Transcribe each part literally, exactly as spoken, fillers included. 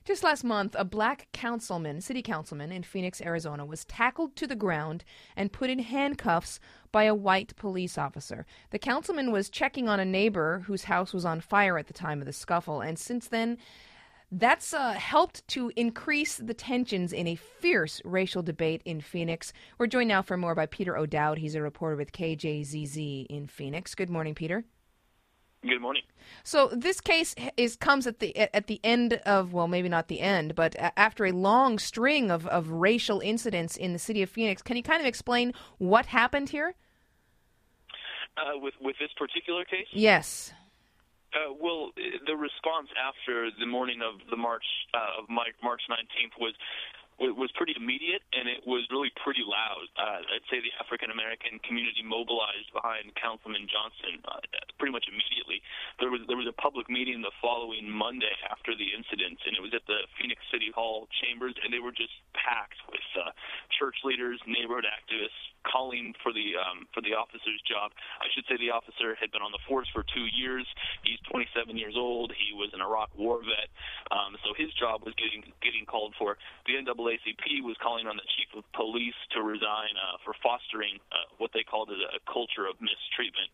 Just last month, a black councilman, city councilman in Phoenix, Arizona, was tackled to the ground and put in handcuffs by a white police officer. The councilman was checking on a neighbor whose house was on fire at the time of the scuffle, and since then, that's uh, helped to increase the tensions in a fierce racial debate in Phoenix. We're joined now for more by Peter O'Dowd. He's a reporter with K J Z Z in Phoenix. Good morning, Peter. Good morning. So this case is comes at the at the end of, well, maybe not the end, but after a long string of, of racial incidents in the city of Phoenix. Can you kind of explain what happened here? Uh, with with this particular case? Yes. Uh, well, the response after the morning of the March uh, of March nineteenth was was pretty immediate, and it was really pretty loud. Uh, I'd say the African-American community mobilized behind Councilman Johnson uh, pretty much immediately. There was there was a public meeting the following Monday after the incident, and it was at the Phoenix City Hall chambers, and they were just packed with uh, church leaders, neighborhood activists, calling for the um, for the officer's job. I should say the officer had been on the force for two years. He's twenty-seven years old. He was an Iraq war vet, um, so his job was getting getting called for. The N double A C P was calling on the chief of police to resign uh, for fostering uh, what they called a culture of mistreatment.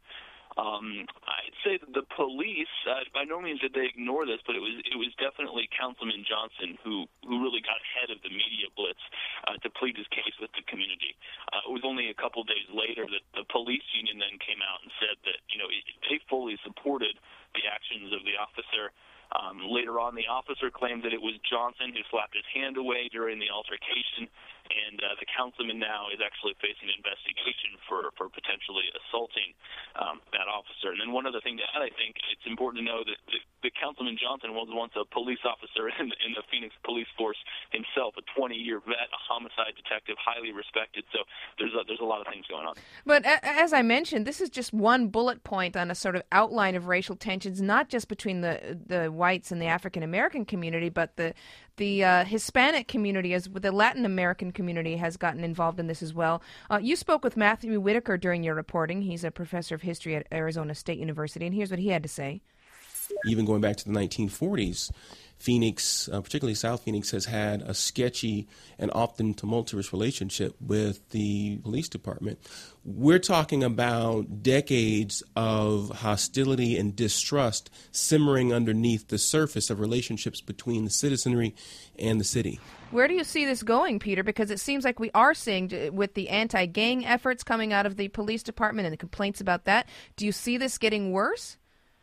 Um, I'd say that the police, uh, by no means did they ignore this, but it was it was definitely Councilman Johnson who, who really got ahead of the media blitz uh, to plead his case with the community. Uh, it was only a couple days later that the police union then came out and said that, you know, they fully supported the actions of the officer. Um, later on, the officer claimed that it was Johnson who slapped his hand away during the altercation, and uh, the councilman now is actually facing an investigation for, for potentially assaulting um, that officer. And then one other thing to add, I think it's important to know that the, the Councilman Johnson was once a police officer in, in the Phoenix police force himself, a twenty-year vet, a homicide detective, highly respected. So there's a, there's a lot of things going on. But a- as I mentioned, this is just one bullet point on a sort of outline of racial tensions, not just between the the whites and the African American community, but the the uh, Hispanic community, as the Latin American community, has gotten involved in this as well. Uh, you spoke with Matthew Whitaker during your reporting. He's a professor of history at Arizona State University, and here's what he had to say. Even going back to the nineteen forties, Phoenix, uh, particularly South Phoenix, has had a sketchy and often tumultuous relationship with the police department. We're talking about decades of hostility and distrust simmering underneath the surface of relationships between the citizenry and the city. Where do you see this going, Peter? Because it seems like we are seeing, with the anti-gang efforts coming out of the police department and the complaints about that, do you see this getting worse?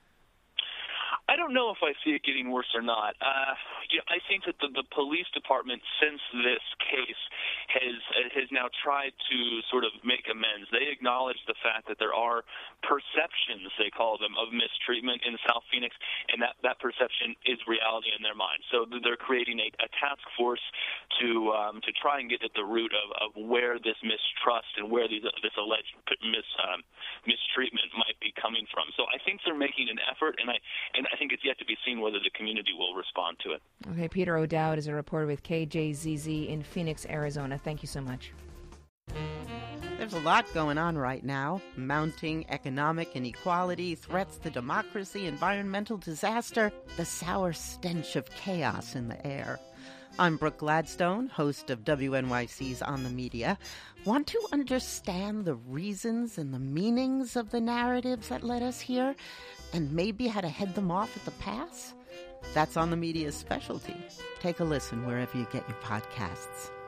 I don't know if I see it getting worse or not. Uh, yeah, I think that the, the police department, since this case, has has now tried to sort of make amends. They acknowledge the fact that there are perceptions, they call them, of mistreatment in South Phoenix, and that, that perception is reality in their mind. So they're creating a, a task force to um, to try and get at the root of, of where this mistrust and where these, this alleged mis, um, mistreatment might be coming from. So I think they're making an effort, and I and I think it's yet to be seen whether the community will respond to it. Okay, Peter O'Dowd is a reporter with K J Z Z in Phoenix, Arizona. Thank you so much. There's a lot going on right now. Mounting economic inequality, threats to democracy, environmental disaster, the sour stench of chaos in the air. I'm Brooke Gladstone, host of W N Y C's On the Media. Want to understand the reasons and the meanings of the narratives that led us here, and maybe how to head them off at the pass? That's On the Media's specialty. Take a listen wherever you get your podcasts.